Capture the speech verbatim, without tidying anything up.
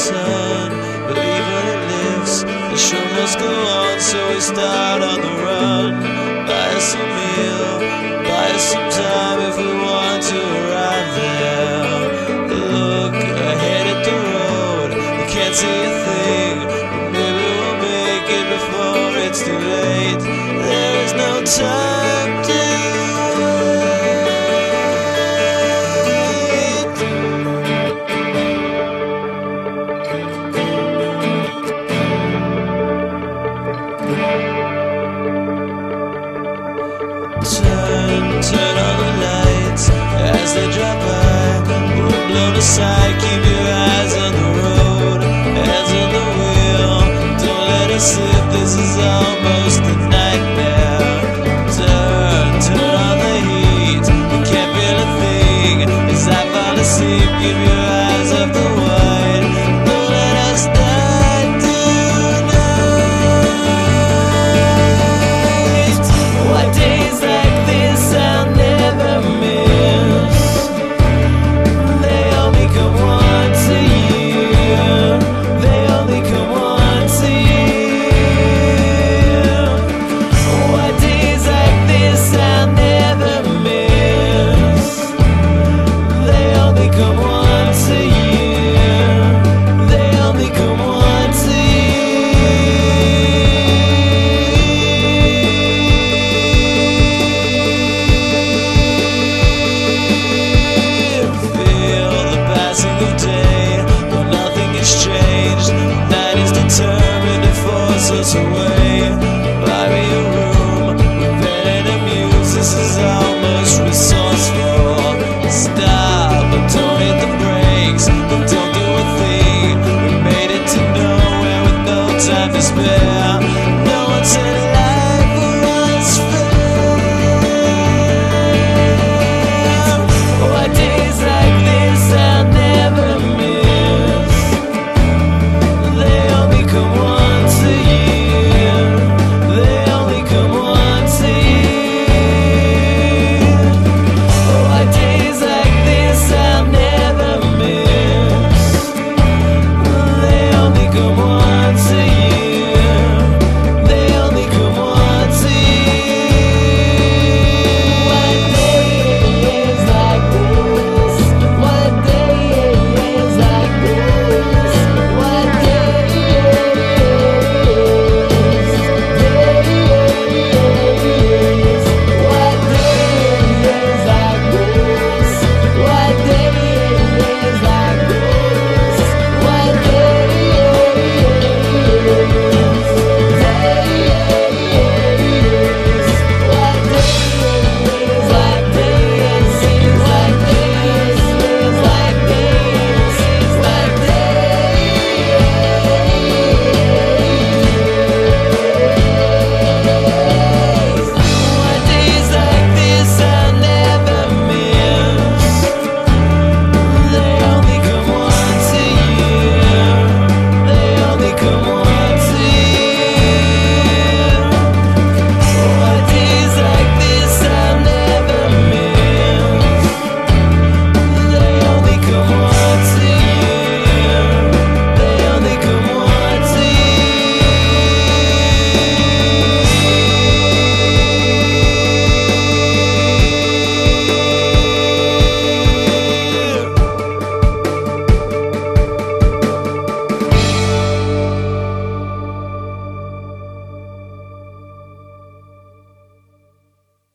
sun, but even it lives, the show must go on, so we start on the run. Buy us a meal, buy us some time if we want to arrive there. Look ahead at the road, you can't see a thing, but maybe we'll make it before it's too late. There is no time to Turn, turn on the lights as they drop by. We'll blow aside.